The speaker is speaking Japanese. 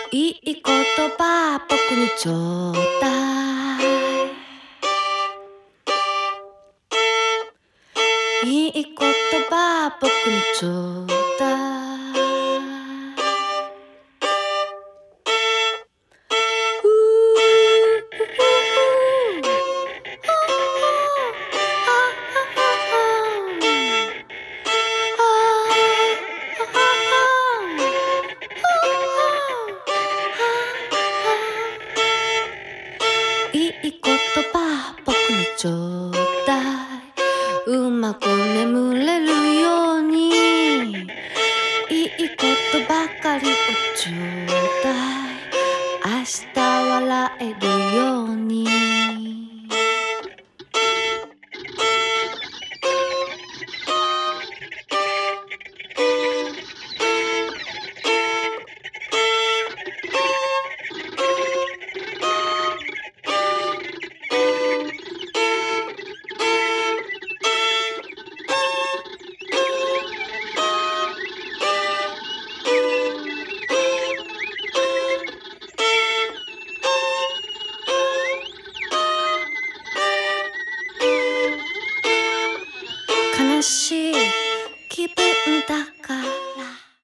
いい言葉僕にちょうだい。いい言葉僕にちょうだい。いい言葉僕にちょうだい。うまく眠れるようにいいことばかりをちょうだい。明日笑えるように。悲しい気分だから